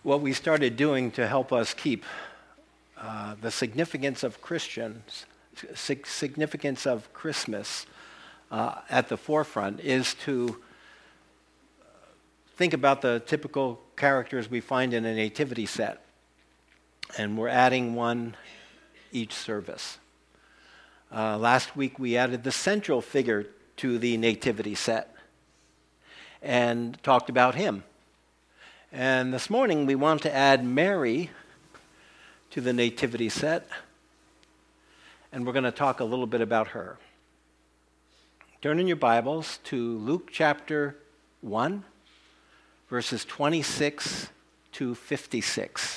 what we started doing to help us keep the significance of significance of Christmas at the forefront is to think about the typical characters we find in a nativity set. And we're adding one each service. Last week we added the central figure to the nativity set and talked about him. And this morning we want to add Mary to the nativity set, and we're going to talk a little bit about her. Turn in your Bibles to Luke chapter 1, verses 26 to 56.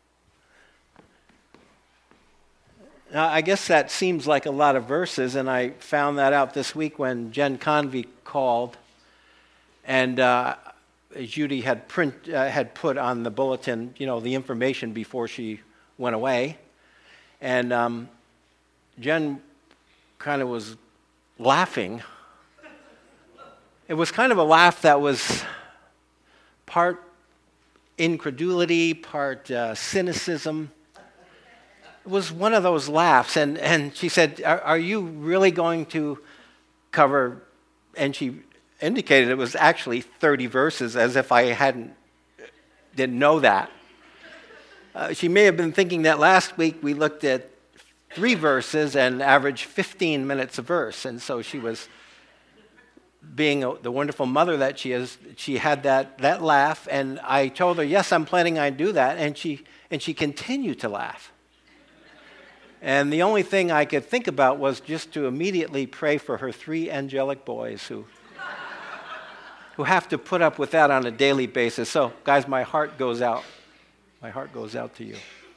Now, I guess that seems like a lot of verses, and I found that out this week when Jen Convey called, and Judy had put on the bulletin, the information before she went away, and Jen kind of was laughing. It was kind of a laugh that was part incredulity, part cynicism. It was one of those laughs, and she said, are you really going to cover, and she indicated it was actually 30 verses, as if I didn't know that. She may have been thinking that last week we looked at 3 verses and averaged 15 minutes a verse, and so she was being the wonderful mother that she is. She had that laugh, and I told her, yes, I'm planning on do that, and she continued to laugh. And the only thing I could think about was just to immediately pray for her 3 angelic boys who have to put up with that on a daily basis. So, guys, my heart goes out. My heart goes out to you.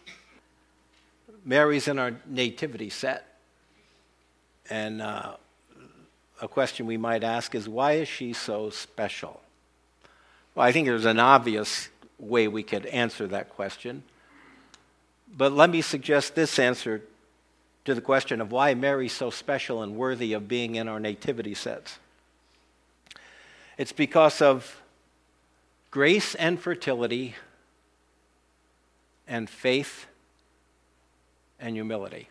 Mary's in our nativity set. And a question we might ask is, why is she so special? Well, I think there's an obvious way we could answer that question. But let me suggest this answer to the question of why Mary's so special and worthy of being in our nativity sets. It's because of grace and fertility and faith and humility.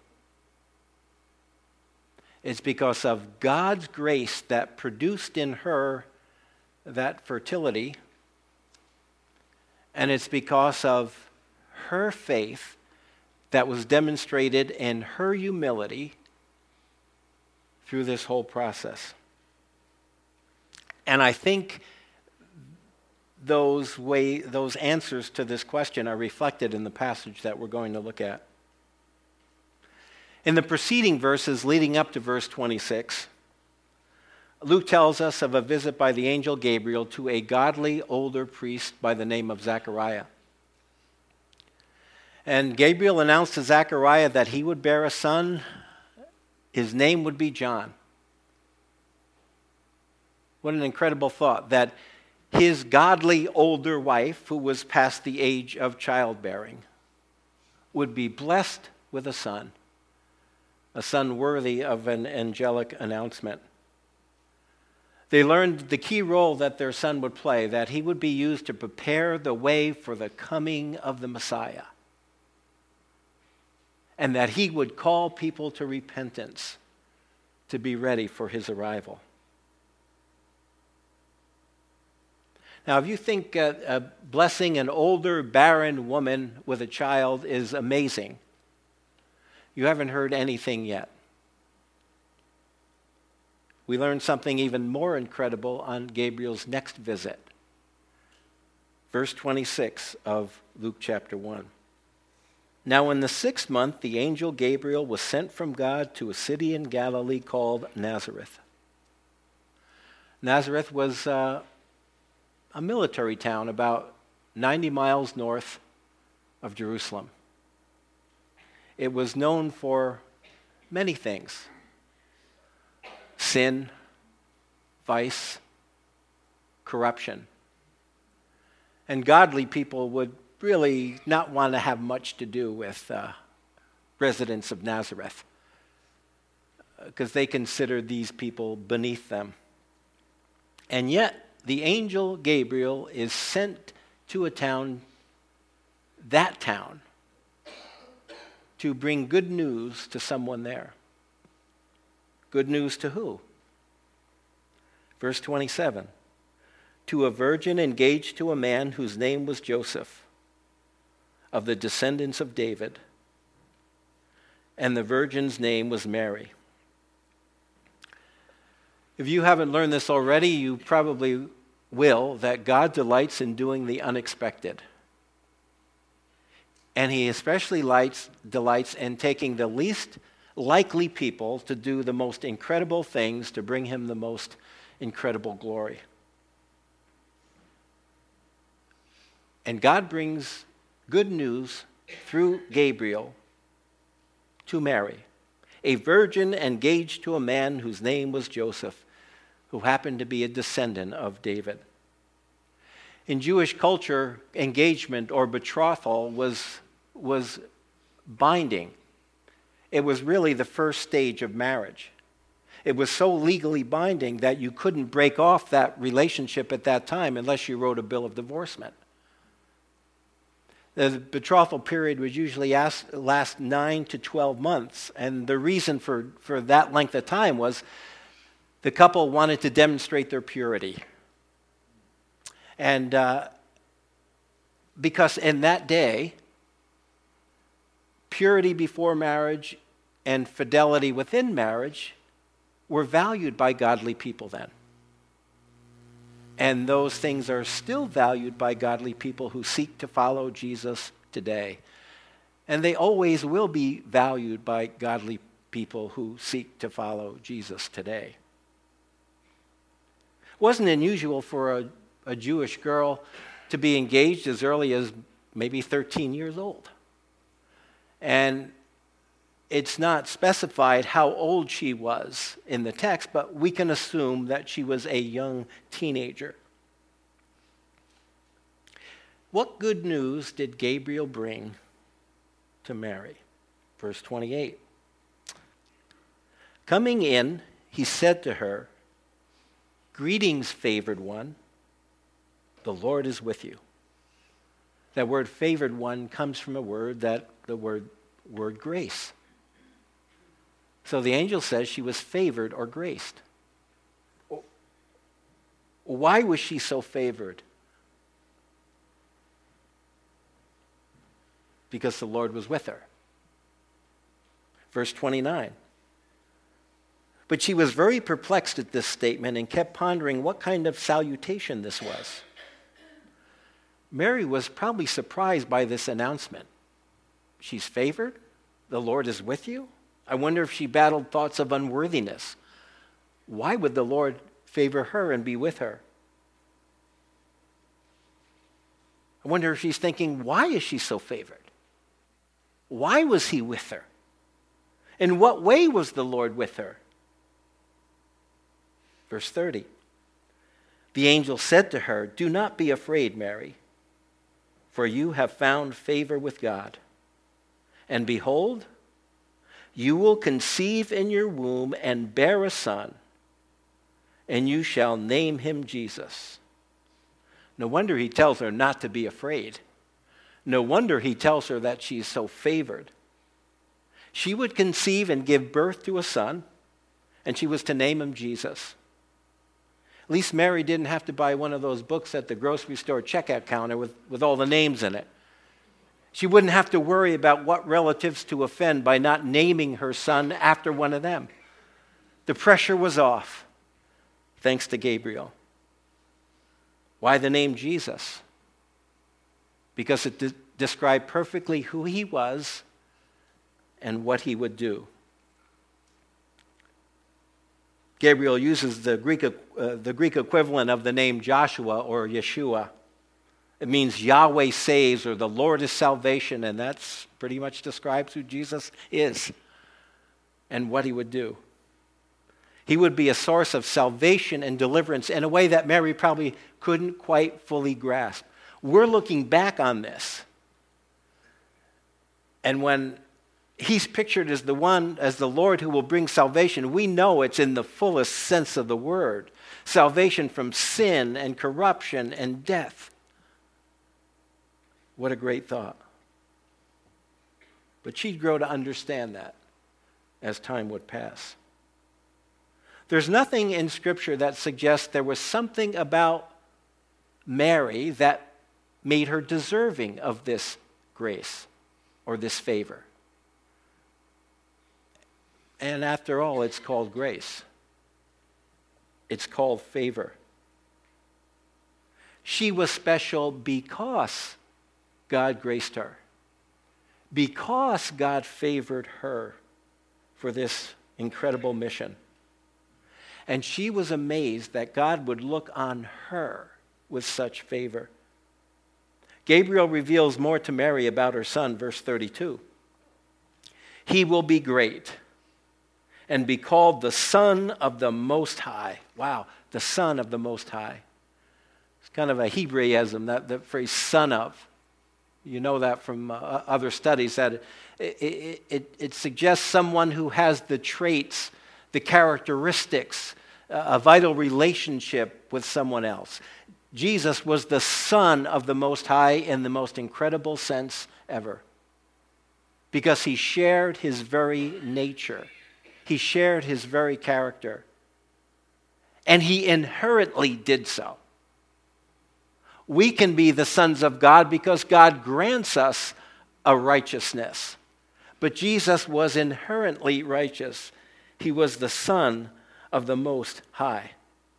It's because of God's grace that produced in her that fertility, and it's because of her faith that was demonstrated in her humility through this whole process. And I think those answers to this question are reflected in the passage that we're going to look at. In the preceding verses leading up to verse 26, Luke tells us of a visit by the angel Gabriel to a godly older priest by the name of Zechariah. And Gabriel announced to Zechariah that he would bear a son. His name would be John. What an incredible thought, that his godly older wife, who was past the age of childbearing, would be blessed with a son worthy of an angelic announcement. They learned the key role that their son would play, that he would be used to prepare the way for the coming of the Messiah, and that he would call people to repentance to be ready for his arrival. Now, if you think blessing an older, barren woman with a child is amazing, you haven't heard anything yet. We learned something even more incredible on Gabriel's next visit. Verse 26 of Luke chapter 1. Now in the 6th month, the angel Gabriel was sent from God to a city in Galilee called Nazareth. Nazareth was a military town about 90 miles north of Jerusalem. It was known for many things: sin, vice, corruption. And godly people would really not want to have much to do with residents of Nazareth, because they considered these people beneath them. And yet, the angel Gabriel is sent to a town that town to bring good news to someone there. Good news to who? Verse 27. To a virgin engaged to a man whose name was Joseph, of the descendants of David, and the virgin's name was Mary. If you haven't learned this already, you probably will, that God delights in doing the unexpected. And he especially delights in taking the least likely people to do the most incredible things to bring him the most incredible glory. And God brings good news through Gabriel to Mary, a virgin engaged to a man whose name was Joseph, who happened to be a descendant of David. In Jewish culture, engagement or betrothal was binding. It was really the first stage of marriage. It was so legally binding that you couldn't break off that relationship at that time unless you wrote a bill of divorcement. The betrothal period would usually last 9 to 12 months, and the reason for that length of time was the couple wanted to demonstrate their purity. And because in that day, purity before marriage and fidelity within marriage were valued by godly people then. And those things are still valued by godly people who seek to follow Jesus today. And they always will be valued by godly people who seek to follow Jesus today. It wasn't unusual for a Jewish girl to be engaged as early as maybe 13 years old. And it's not specified how old she was in the text, but we can assume that she was a young teenager. What good news did Gabriel bring to Mary? Verse 28. Coming in, he said to her, "Greetings, favored one. The Lord is with you." That word favored one comes from the word grace. So the angel says she was favored or graced. Why was she so favored? Because the Lord was with her. Verse 29. But she was very perplexed at this statement and kept pondering what kind of salutation this was. Mary was probably surprised by this announcement. She's favored? The Lord is with you? I wonder if she battled thoughts of unworthiness. Why would the Lord favor her and be with her? I wonder if she's thinking, why is she so favored? Why was he with her? In what way was the Lord with her? Verse 30. The angel said to her, "Do not be afraid, Mary, for you have found favor with God. And behold, you will conceive in your womb and bear a son, and you shall name him Jesus." No wonder he tells her not to be afraid. No wonder he tells her that she's so favored. She would conceive and give birth to a son, and she was to name him Jesus. At least Mary didn't have to buy one of those books at the grocery store checkout counter with all the names in it. She wouldn't have to worry about what relatives to offend by not naming her son after one of them. The pressure was off, thanks to Gabriel. Why the name Jesus? Because it described perfectly who he was and what he would do. Gabriel uses the Greek equivalent of the name Joshua or Yeshua. It means Yahweh saves, or the Lord is salvation, and that's pretty much describes who Jesus is and what he would do. He would be a source of salvation and deliverance in a way that Mary probably couldn't quite fully grasp. We're looking back on this, and when he's pictured as the Lord who will bring salvation, we know it's in the fullest sense of the word. Salvation from sin and corruption and death. What a great thought. But she'd grow to understand that as time would pass. There's nothing in Scripture that suggests there was something about Mary that made her deserving of this grace or this favor. And after all, it's called grace. It's called favor. She was special because God graced her, because God favored her for this incredible mission. And she was amazed that God would look on her with such favor. Gabriel reveals more to Mary about her son, verse 32. He will be great and be called the Son of the Most High. Wow, the Son of the Most High. It's kind of a Hebraism, that phrase, son of. You know that from other studies, that it suggests someone who has the traits, the characteristics, a vital relationship with someone else. Jesus was the Son of the Most High in the most incredible sense ever, because he shared his very nature. He shared his very character. And he inherently did so. We can be the sons of God because God grants us a righteousness. But Jesus was inherently righteous. He was the Son of the Most High.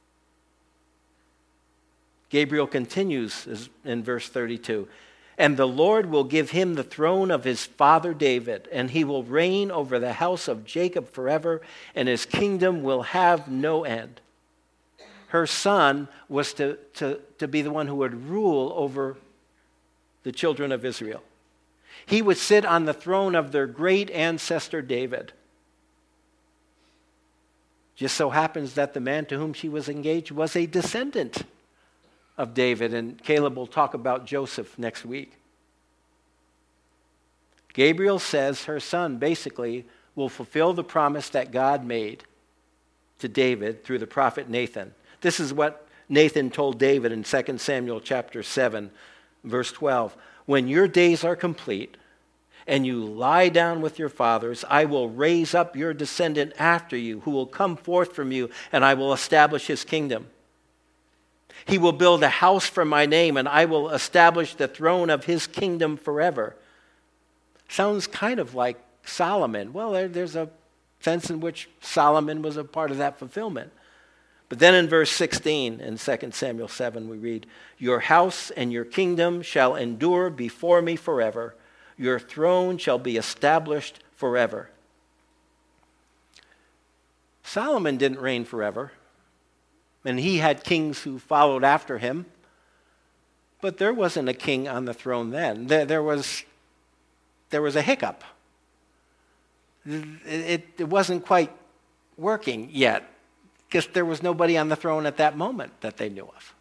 Gabriel continues in verse 32. And the Lord will give him the throne of his father David, and he will reign over the house of Jacob forever, and his kingdom will have no end. Her son was to be the one who would rule over the children of Israel. He would sit on the throne of their great ancestor David. Just so happens that the man to whom she was engaged was a descendant of David, and Caleb will talk about Joseph next week. Gabriel says her son basically will fulfill the promise that God made to David through the prophet Nathan. This is what Nathan told David in 2 Samuel chapter 7, verse 12. When your days are complete and you lie down with your fathers, I will raise up your descendant after you, who will come forth from you, and I will establish his kingdom. He will build a house for my name, and I will establish the throne of his kingdom forever. Sounds kind of like Solomon. Well, there's a sense in which Solomon was a part of that fulfillment. But then in verse 16 in 2 Samuel 7, we read, your house and your kingdom shall endure before me forever. Your throne shall be established forever. Solomon didn't reign forever. And he had kings who followed after him. But there wasn't a king on the throne then. There was a hiccup. It wasn't quite working yet, because there was nobody on the throne at that moment that they knew of.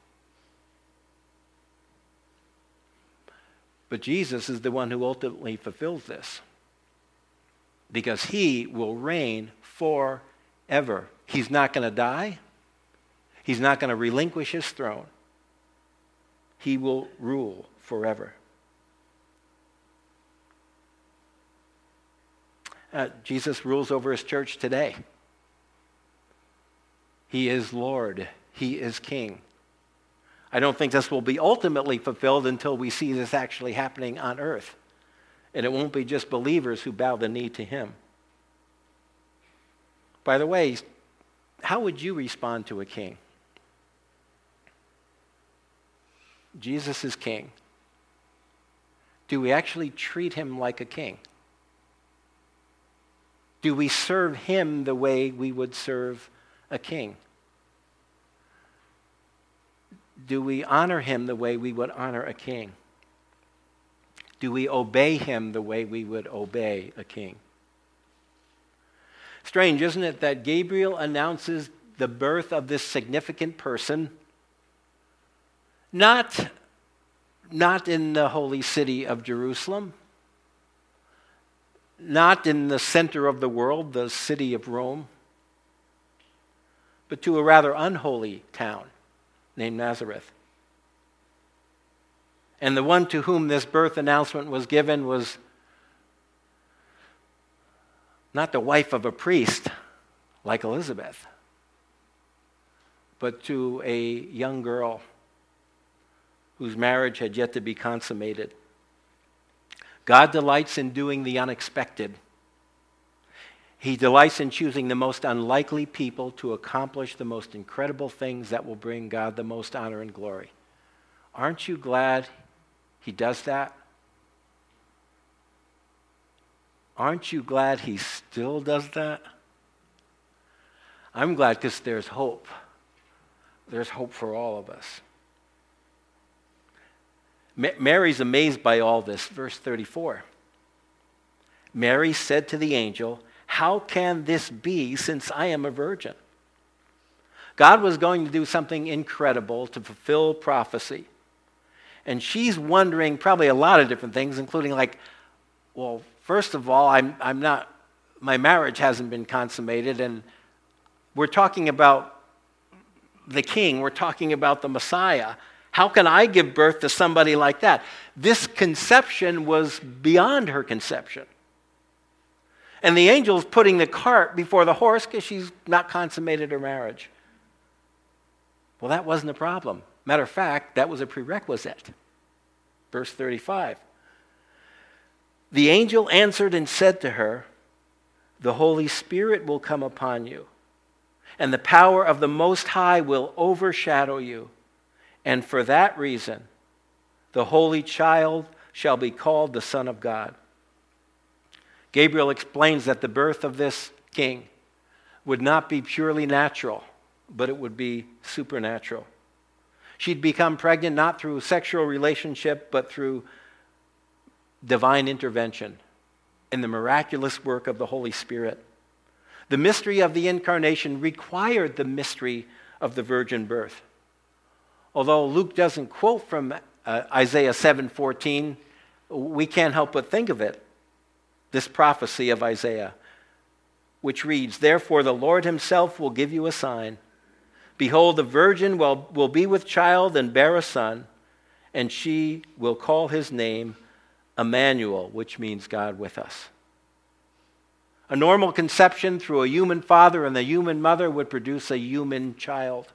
But Jesus is the one who ultimately fulfills this, because he will reign forever. He's not going to die. He's not going to relinquish his throne. He will rule forever. Jesus rules over his church today. He is Lord. He is King. I don't think this will be ultimately fulfilled until we see this actually happening on earth. And it won't be just believers who bow the knee to him. By the way, how would you respond to a king? Jesus is king. Do we actually treat him like a king? Do we serve him the way we would serve a king? Do we honor him the way we would honor a king? Do we obey him the way we would obey a king? Strange, isn't it, that Gabriel announces the birth of this significant person not in the holy city of Jerusalem, not in the center of the world, the city of Rome, but to a rather unholy town named Nazareth. And the one to whom this birth announcement was given was not the wife of a priest like Elizabeth, but to a young girl whose marriage had yet to be consummated. God delights in doing the unexpected. He delights in choosing the most unlikely people to accomplish the most incredible things that will bring God the most honor and glory. Aren't you glad he does that? Aren't you glad he still does that? I'm glad because there's hope. There's hope for all of us. Mary's amazed by all this. Verse 34. Mary said to the angel, "How can this be since I am a virgin?" God was going to do something incredible to fulfill prophecy. And she's wondering probably a lot of different things, including well, first of all, my marriage hasn't been consummated, and we're talking about the king, we're talking about the Messiah. How can I give birth to somebody like that? This conception was beyond her conception. And the angel's putting the cart before the horse because she's not consummated her marriage. Well, that wasn't a problem. Matter of fact, that was a prerequisite. Verse 35. The angel answered and said to her, "The Holy Spirit will come upon you, and the power of the Most High will overshadow you. And for that reason, the Holy Child shall be called the Son of God." Gabriel explains that the birth of this king would not be purely natural, but it would be supernatural. She'd become pregnant not through sexual relationship, but through divine intervention in the miraculous work of the Holy Spirit. The mystery of the incarnation required the mystery of the virgin birth. Although Luke doesn't quote from Isaiah 7:14, we can't help but think of it, this prophecy of Isaiah, which reads, "Therefore the Lord himself will give you a sign. Behold, the virgin will be with child and bear a son, and she will call his name Emmanuel," which means God with us. A normal conception through a human father and a human mother would produce a human child.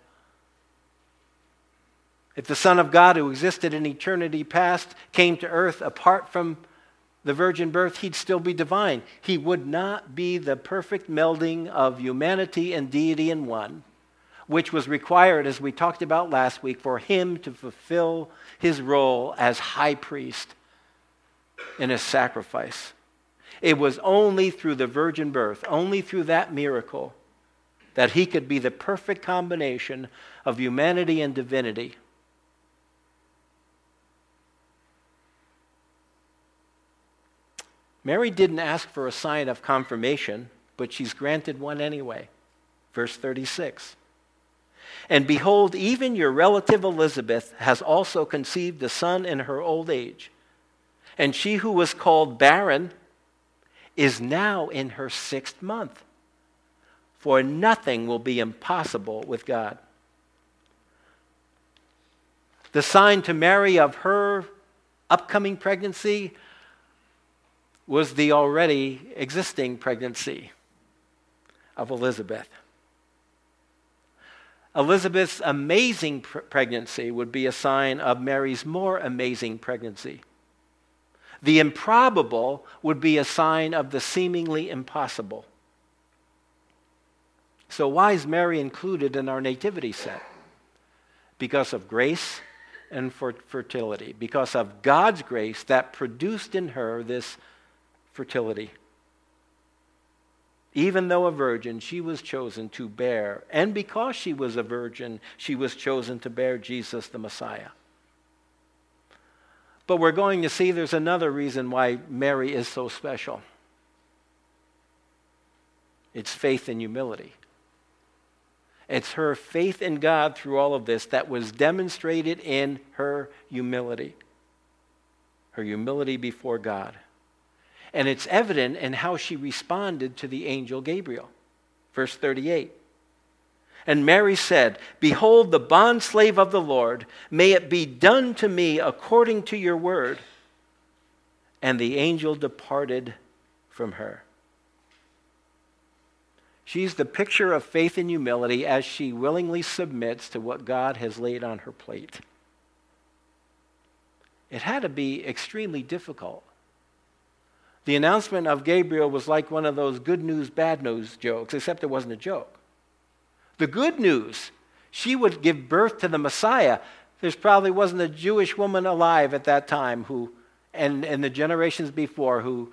If the Son of God who existed in eternity past came to earth apart from the virgin birth, he'd still be divine. He would not be the perfect melding of humanity and deity in one, which was required, as we talked about last week, for him to fulfill his role as high priest in his sacrifice. It was only through the virgin birth, only through that miracle, that he could be the perfect combination of humanity and divinity. Mary didn't ask for a sign of confirmation, but she's granted one anyway. Verse 36. "And behold, even your relative Elizabeth has also conceived a son in her old age. And she who was called barren is now in her 6th month. For nothing will be impossible with God." The sign to Mary of her upcoming pregnancy was the already existing pregnancy of Elizabeth. Elizabeth's amazing pregnancy would be a sign of Mary's more amazing pregnancy. The improbable would be a sign of the seemingly impossible. So why is Mary included in our nativity set? Because of grace and fertility. Because of God's grace that produced in her this fertility. Even though a virgin, she was chosen to bear. And because she was a virgin, she was chosen to bear Jesus the Messiah. But we're going to see there's another reason why Mary is so special. It's faith and humility. It's her faith in God through all of this that was demonstrated in her humility before God. And it's evident in how she responded to the angel Gabriel. Verse 38. "And Mary said, Behold, the bondslave of the Lord, may it be done to me according to your word. And the angel departed from her." She's the picture of faith and humility as she willingly submits to what God has laid on her plate. It had to be extremely difficult. The announcement of Gabriel was like one of those good news, bad news jokes, except it wasn't a joke. The good news, she would give birth to the Messiah. There probably wasn't a Jewish woman alive at that time and the generations before who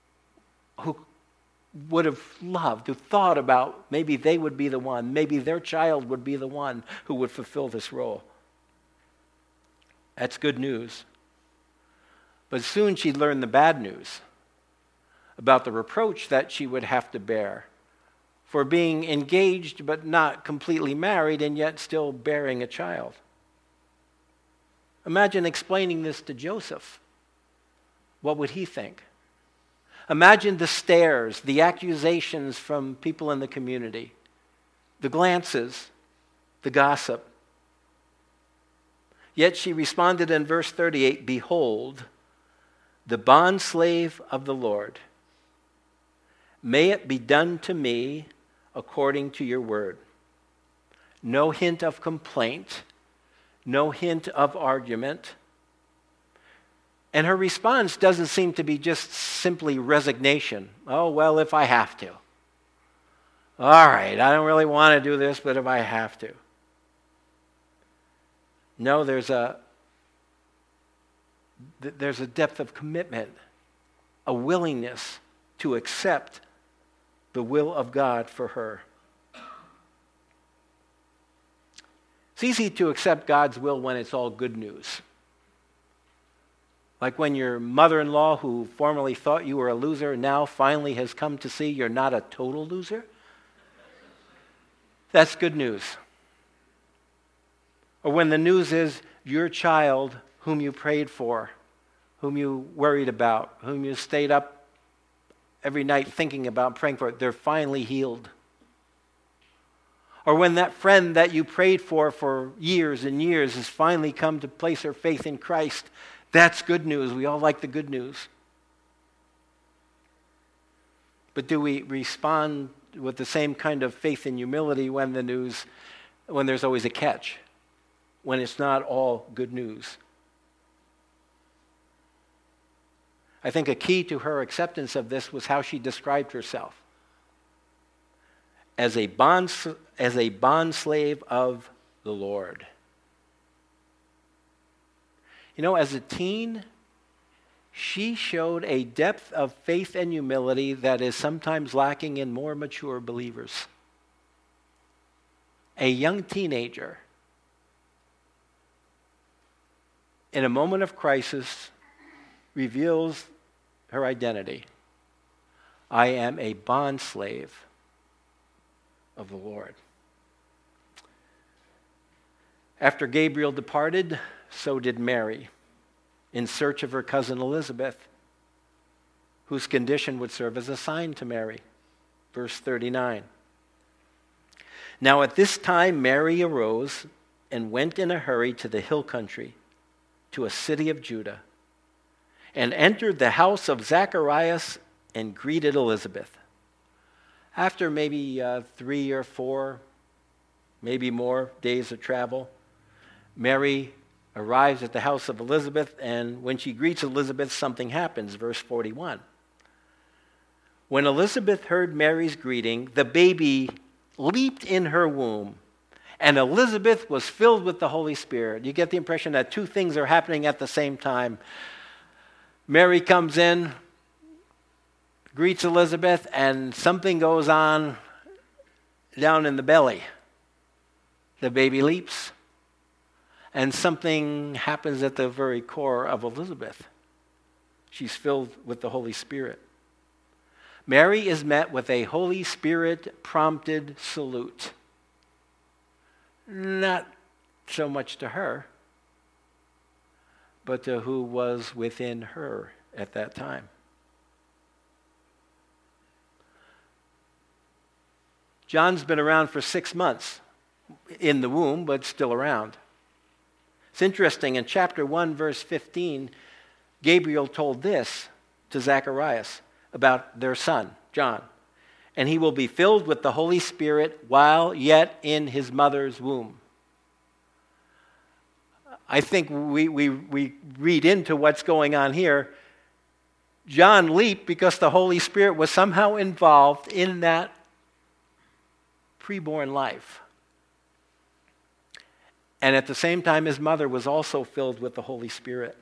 would have loved, who thought about maybe they would be the one, maybe their child would be the one who would fulfill this role. That's good news. But soon she'd learn the bad news about the reproach that she would have to bear for being engaged but not completely married and yet still bearing a child. Imagine explaining this to Joseph. What would he think? Imagine the stares, the accusations from people in the community, the glances, the gossip. Yet she responded in verse 38, "Behold, the bondslave of the Lord. May it be done to me according to your word." No hint of complaint, no hint of argument. And her response doesn't seem to be just simply resignation. Oh, well, if I have to. All right, I don't really want to do this, but if I have to. No, there's a depth of commitment, a willingness to accept the will of God for her. It's easy to accept God's will when it's all good news. Like when your mother-in-law, who formerly thought you were a loser, now finally has come to see you're not a total loser. That's good news. Or when the news is your child, whom you prayed for, whom you worried about, whom you stayed up every night thinking about, praying for, they're finally healed. Or when that friend that you prayed for years and years has finally come to place her faith in Christ. That's good news. We all like the good news. But do we respond with the same kind of faith and humility when there's always a catch, when it's not all good news? I think a key to her acceptance of this was how she described herself. As a bondslave of the Lord. You know, as a teen, she showed a depth of faith and humility that is sometimes lacking in more mature believers. A young teenager, in a moment of crisis, reveals her identity. I am a bondslave of the Lord. After Gabriel departed, so did Mary, in search of her cousin Elizabeth, whose condition would serve as a sign to Mary. Verse 39. Now at this time Mary arose and went in a hurry to the hill country, to a city of Judah, and entered the house of Zacharias and greeted Elizabeth. After maybe 3 or 4, maybe more days of travel, Mary arrives at the house of Elizabeth, and when she greets Elizabeth, something happens. Verse 41. When Elizabeth heard Mary's greeting, the baby leaped in her womb, and Elizabeth was filled with the Holy Spirit. You get the impression that two things are happening at the same time. Mary comes in, greets Elizabeth, and something goes on down in the belly. The baby leaps. And something happens at the very core of Elizabeth. She's filled with the Holy Spirit. Mary is met with a Holy Spirit-prompted salute. Not so much to her, but to who was within her at that time. John's been around for 6 months in the womb, but still around. It's interesting, in chapter 1, verse 15, Gabriel told this to Zacharias about their son, John. and he will be filled with the Holy Spirit while yet in his mother's womb. I think we read into what's going on here. John leaped because the Holy Spirit was somehow involved in that preborn life. And at the same time, his mother was also filled with the Holy Spirit.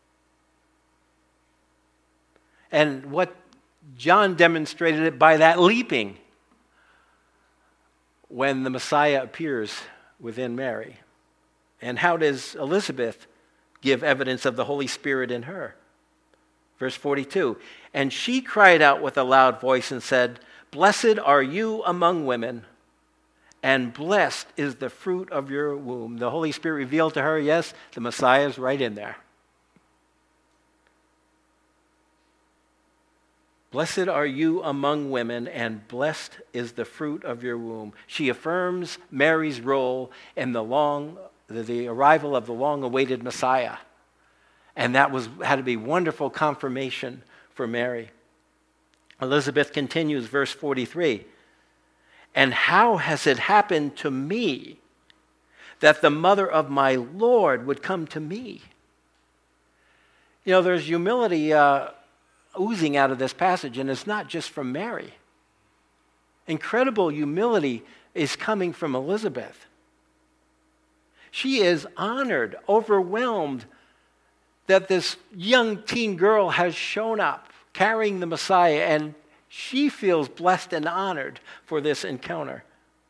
And what John demonstrated it by that leaping when the Messiah appears within Mary. And how does Elizabeth give evidence of the Holy Spirit in her? Verse 42, and she cried out with a loud voice and said, "Blessed are you among women, and blessed is the fruit of your womb." The Holy Spirit revealed to her, yes, the Messiah is right in there. Blessed are you among women, and blessed is the fruit of your womb. She affirms Mary's role in the arrival of the long-awaited Messiah. And that had to be wonderful confirmation for Mary. Elizabeth continues, verse 43. And how has it happened to me that the mother of my Lord would come to me? You know, there's humility oozing out of this passage, and it's not just from Mary. Incredible humility is coming from Elizabeth. She is honored, overwhelmed that this young teen girl has shown up carrying the Messiah, and she feels blessed and honored for this encounter.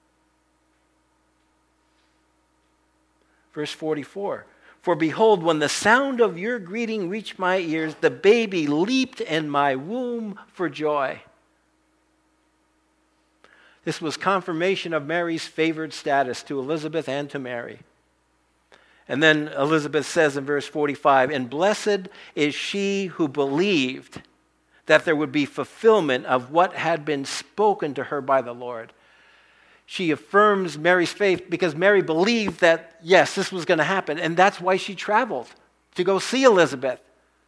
Verse 44, for behold, when the sound of your greeting reached my ears, the baby leaped in my womb for joy. This was confirmation of Mary's favored status to Elizabeth and to Mary. And then Elizabeth says in verse 45, and blessed is she who believed that there would be fulfillment of what had been spoken to her by the Lord. She affirms Mary's faith because Mary believed that, yes, this was going to happen. And that's why she traveled to go see Elizabeth.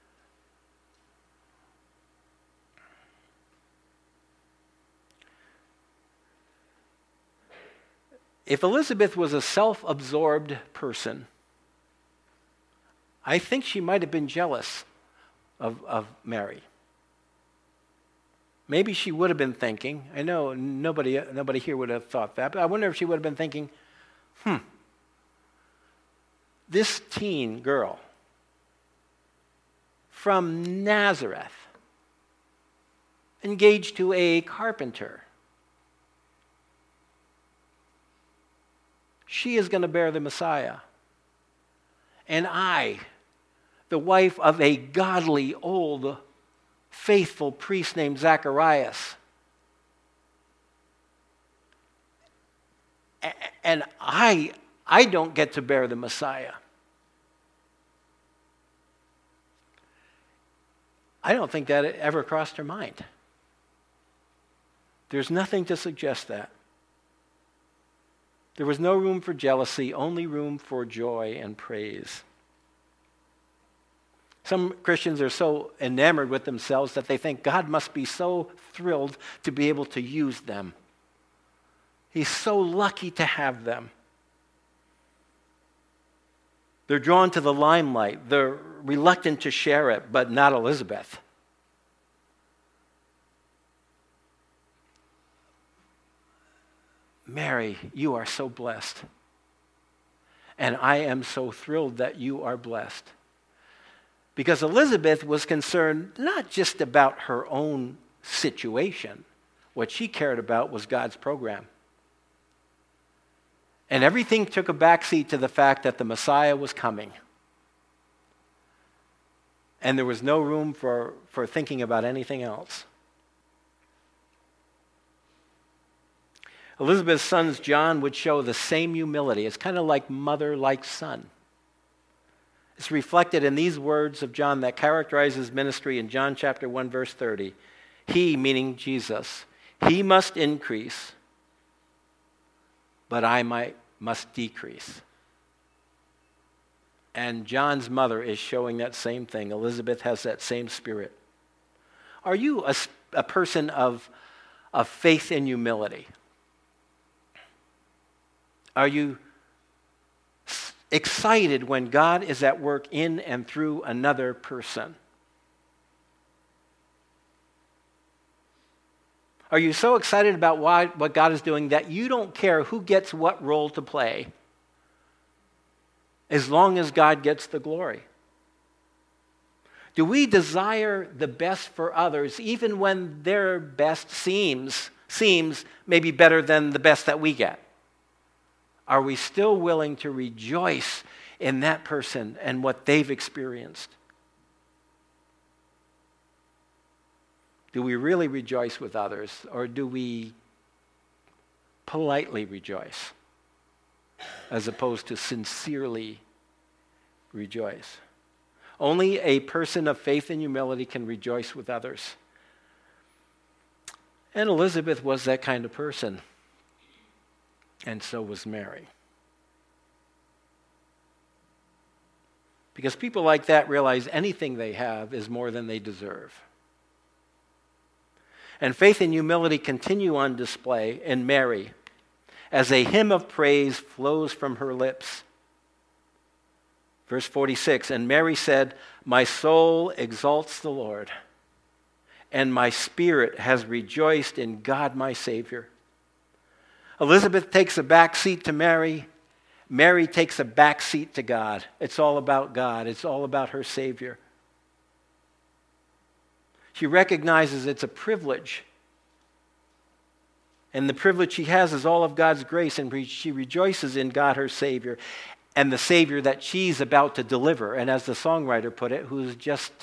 If Elizabeth was a self-absorbed person, I think she might have been jealous of Mary. Maybe she would have been thinking, I know nobody here would have thought that, but I wonder if she would have been thinking, this teen girl from Nazareth, engaged to a carpenter, she is going to bear the Messiah. And I, the wife of a godly, old, faithful priest named Zacharias, and I don't get to bear the Messiah. I don't think that ever crossed her mind. There's nothing to suggest that. There was no room for jealousy, only room for joy and praise. Some Christians are so enamored with themselves that they think God must be so thrilled to be able to use them. He's so lucky to have them. They're drawn to the limelight. They're reluctant to share it, but not Elizabeth. Mary, you are so blessed. And I am so thrilled that you are blessed. Because Elizabeth was concerned not just about her own situation. What she cared about was God's program. And everything took a backseat to the fact that the Messiah was coming. And there was no room for thinking about anything else. Elizabeth's son John would show the same humility. It's kind of like mother, like son. It's reflected in these words of John that characterize his ministry in John chapter 1, verse 30. He, meaning Jesus, he must increase, but I must decrease. And John's mother is showing that same thing. Elizabeth has that same spirit. Are you a person of of faith and humility? Are you excited when God is at work in and through another person? Are you so excited about what God is doing that you don't care who gets what role to play as long as God gets the glory? Do we desire the best for others even when their best seems maybe better than the best that we get? Are we still willing to rejoice in that person and what they've experienced? Do we really rejoice with others, or do we politely rejoice as opposed to sincerely rejoice? Only a person of faith and humility can rejoice with others. And Elizabeth was that kind of person. And so was Mary. Because people like that realize anything they have is more than they deserve. And faith and humility continue on display in Mary as a hymn of praise flows from her lips. Verse 46, and Mary said, my soul exalts the Lord, and my spirit has rejoiced in God my Savior. Elizabeth takes a back seat to Mary. Mary takes a back seat to God. It's all about God. It's all about her Savior. She recognizes it's a privilege. And the privilege she has is all of God's grace, and she rejoices in God, her Savior, and the Savior that she's about to deliver. And as the songwriter put it, who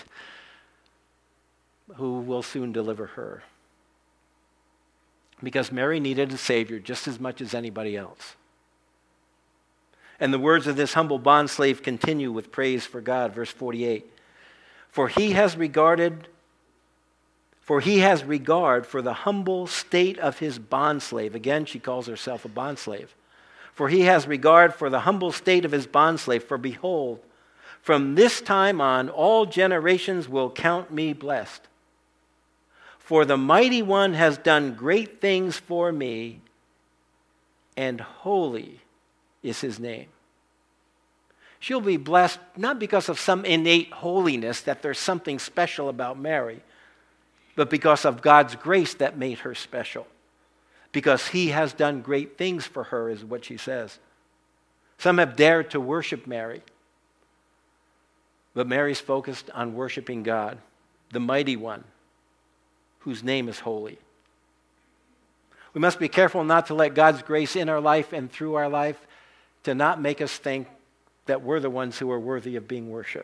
will soon deliver her. Because Mary needed a Savior just as much as anybody else. And the words of this humble bondslave continue with praise for God. Verse 48. For he has regard for the humble state of his bondslave. Again, she calls herself a bondslave. For he has regard for the humble state of his bondslave. For behold, from this time on, all generations will count me blessed. For the mighty one has done great things for me, and holy is his name. She'll be blessed not because of some innate holiness, that there's something special about Mary, but because of God's grace that made her special. Because he has done great things for her, is what she says. Some have dared to worship Mary, but Mary's focused on worshiping God, the mighty one, whose name is holy. We must be careful not to let God's grace in our life and through our life to not make us think that we're the ones who are worthy of being worshiped.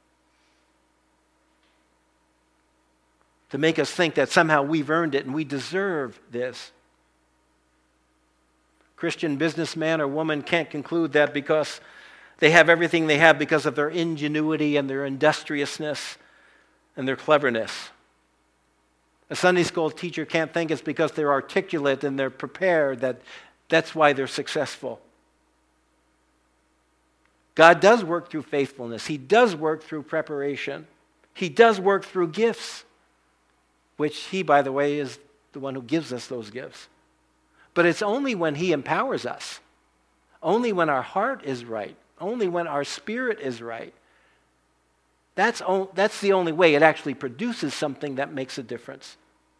To make us think that somehow we've earned it and we deserve this. Christian businessman or woman can't conclude that because they have everything they have because of their ingenuity and their industriousness and their cleverness. A Sunday school teacher can't think it's because they're articulate and they're prepared that's why they're successful. God does work through faithfulness. He does work through preparation. He does work through gifts, which he, by the way, is the one who gives us those gifts. But it's only when he empowers us, only when our heart is right, only when our spirit is right. That's the only way it actually produces something that makes a difference.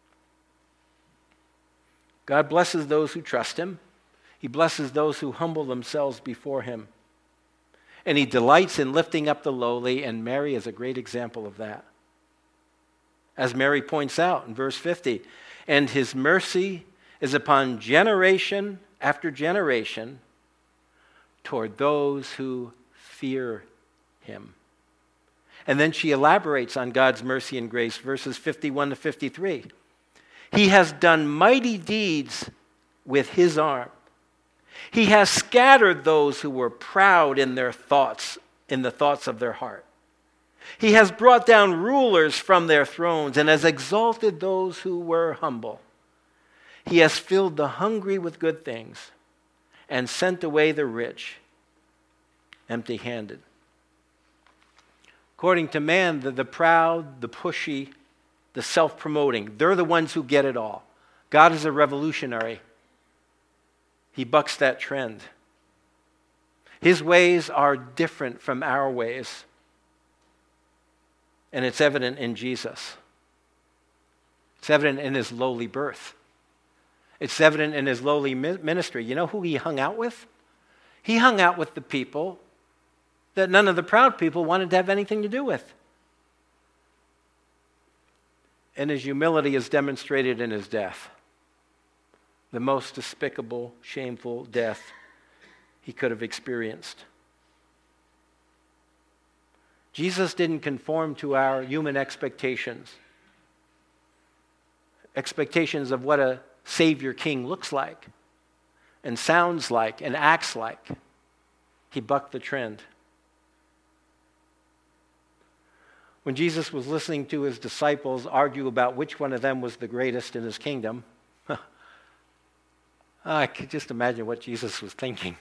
God blesses those who trust him. He blesses those who humble themselves before him. And he delights in lifting up the lowly, and Mary is a great example of that. As Mary points out in verse 50, and his mercy is upon generation after generation toward those who fear him. And then she elaborates on God's mercy and grace, verses 51 to 53. He has done mighty deeds with his arm. He has scattered those who were proud in their thoughts, in the thoughts of their heart. He has brought down rulers from their thrones and has exalted those who were humble. He has filled the hungry with good things and sent away the rich empty-handed. According to man, the proud, the pushy, the self-promoting, they're the ones who get it all. God is a revolutionary. He bucks that trend. His ways are different from our ways. And it's evident in Jesus. It's evident in his lowly birth. It's evident in his lowly ministry. You know who he hung out with? He hung out with the people that none of the proud people wanted to have anything to do with. And his humility is demonstrated in his death. The most despicable, shameful death he could have experienced. Jesus didn't conform to our human expectations. Expectations of what a Savior King looks like and sounds like and acts like. He bucked the trend. When Jesus was listening to his disciples argue about which one of them was the greatest in his kingdom, I could just imagine what Jesus was thinking.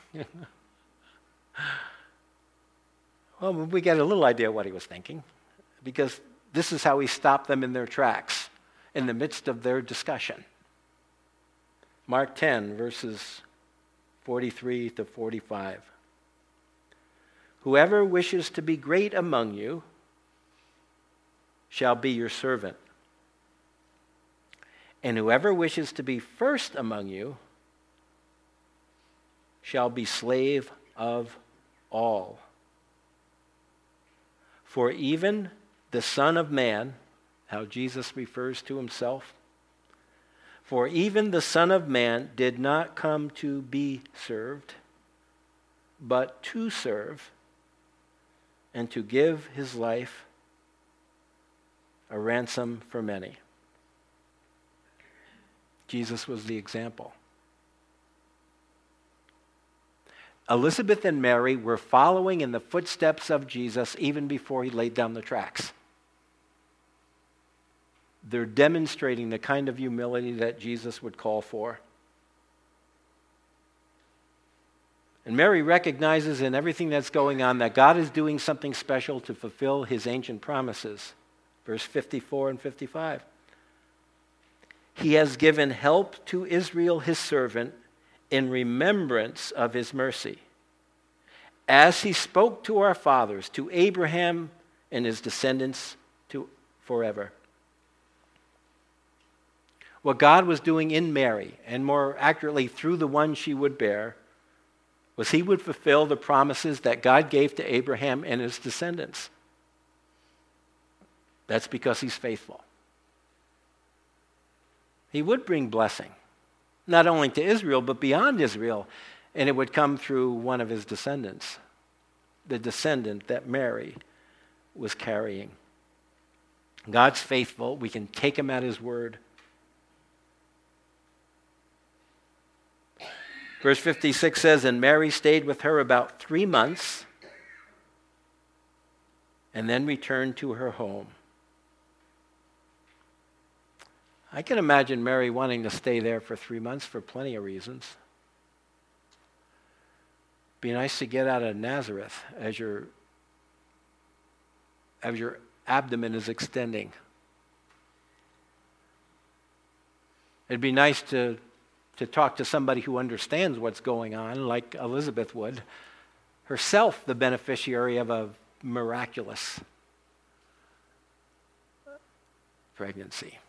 Well, we get a little idea what he was thinking, because this is how he stopped them in their tracks in the midst of their discussion. Mark 10, verses 43 to 45. Whoever wishes to be great among you shall be your servant. And whoever wishes to be first among you shall be slave of all. For even the Son of Man, how Jesus refers to himself, for even the Son of Man did not come to be served, but to serve, and to give his life a ransom for many. Jesus was the example. Elizabeth and Mary were following in the footsteps of Jesus even before he laid down the tracks. They're demonstrating the kind of humility that Jesus would call for. And Mary recognizes in everything that's going on that God is doing something special to fulfill his ancient promises. Verse 54 and 55. He has given help to Israel, his servant, in remembrance of his mercy, as he spoke to our fathers, to Abraham and his descendants to forever. What God was doing in Mary, and more accurately through the one she would bear, was he would fulfill the promises that God gave to Abraham and his descendants. That's because he's faithful. He would bring blessing, not only to Israel, but beyond Israel, and it would come through one of his descendants, the descendant that Mary was carrying. God's faithful. We can take him at his word. Verse 56 says, and Mary stayed with her about 3 months and then returned to her home. I can imagine Mary wanting to stay there for 3 months for plenty of reasons. Be nice to get out of Nazareth as your abdomen is extending. It'd be nice to talk to somebody who understands what's going on, like Elizabeth would, herself the beneficiary of a miraculous pregnancy.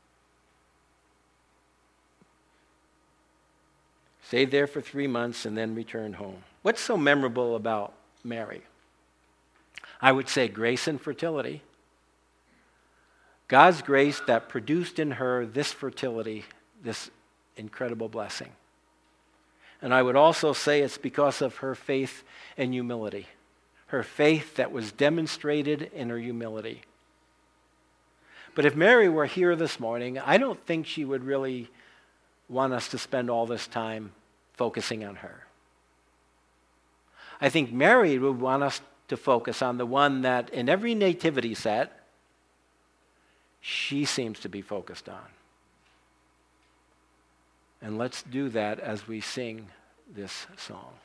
Stayed there for 3 months and then returned home. What's so memorable about Mary? I would say grace and fertility. God's grace that produced in her this fertility, this incredible blessing. And I would also say it's because of her faith and humility. Her faith that was demonstrated in her humility. But if Mary were here this morning, I don't think she would really want us to spend all this time focusing on her. I think Mary would want us to focus on the one that in every nativity set, she seems to be focused on. And let's do that as we sing this song.